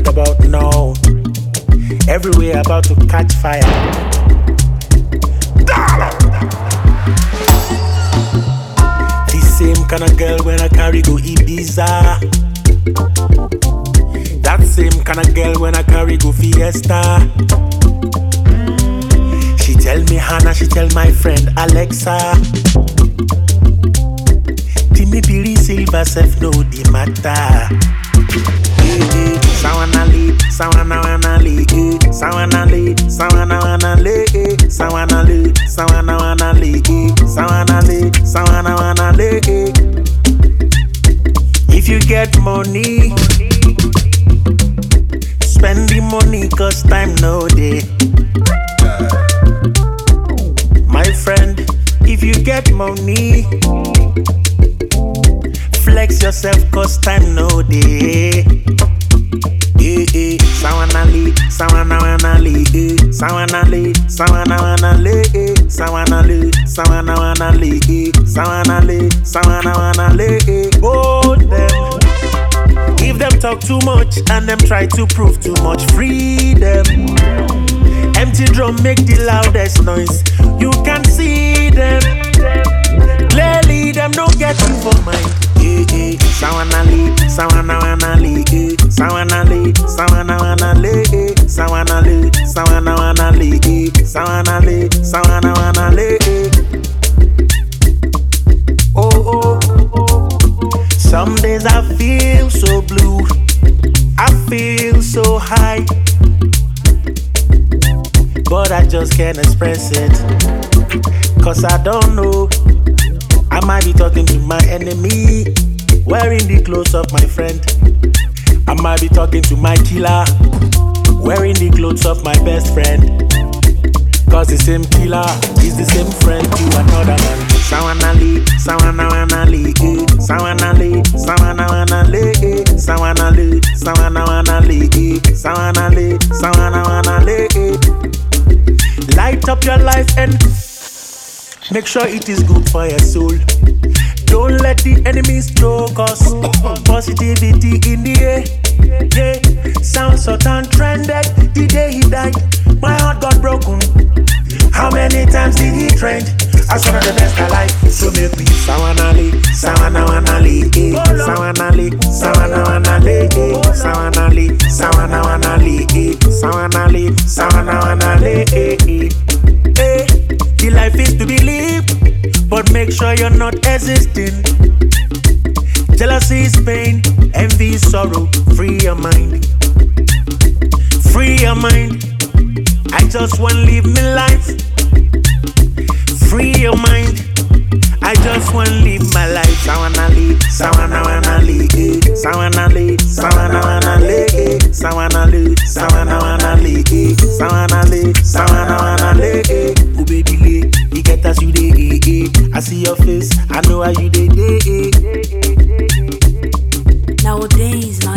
about now. Everywhere about to catch fire. The same kind of girl when I carry go Ibiza. That same kind of girl when I carry go Fiesta. She tell me Hannah, she tell my friend Alexa. Timmy Billy Silver self know the matter. Sawanali, sawanali, sawanali, sawanali, sawanali, sawanali, sawanali, sawanali. If you get money, spend the money 'cause time no day. My friend, if you get money, flex yourself 'cause time no day. Sawanali, sawanali, sawanali, sawanali, sawanali, sawanali, sawanali, sawanali. Oh them. If them talk too much and them try to prove too much, free them. Empty drum make the loudest noise. You can see them. Clearly them don't get you for mind. Sawanali, sawanali, sawanali, sawanali, sawanali, sawanali, sawanali, sawanali. Oh. Some days I feel so blue, I feel so high, but I just can't express it, 'cause I don't know. I might be talking to my enemy, wearing the clothes of my friend. I might be talking to my killer, wearing the clothes of my best friend. 'Cause the same killer is the same friend to another man. Sawanali, sawanali, sawanali, sawanali, sawanali, sawanali, sawanali, sawanali. Light up your life and make sure it is good for your soul. Don't let the enemies choke us. Positivity in the air. Yeah. Sound Sultan trended the day he died. My heart got broken. How many times did he trend? As one of the best alive. So make me sawanali, sawanali, sawanali, sawanali, sawanali, sawanali, sawanali, sawanali. The life is to be lived, but make sure you're not existing. Jealousy is pain, envy is sorrow. Free your mind. Free your mind. I just wanna live my life. Free your mind. I just wanna live my life. Sawanali, sawanali, sawanali, sawanali, sawanali, sawanali, sawanali, sawanali. Oh baby, you get as you dey. I see your face, I know how you dey. Nowadays.